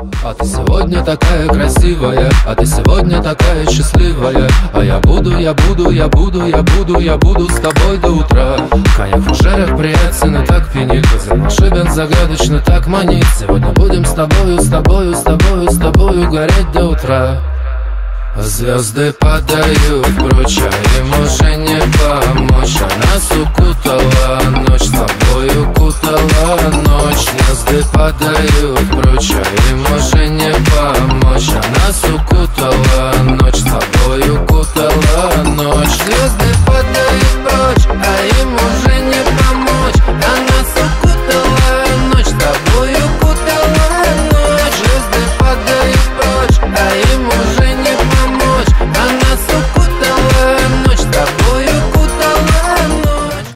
А ты сегодня такая красивая, а ты сегодня такая счастливая. А я буду с тобой до утра. Коньяк в фужерах приятен и так пьянит, волшебен загадочно так манит. Сегодня будем с тобою гореть до утра. Звезды падают прочь, а им уже не помочь. А нас укутала ночь, с тобой укутала ночь. Звезды падают прочь, а им уже не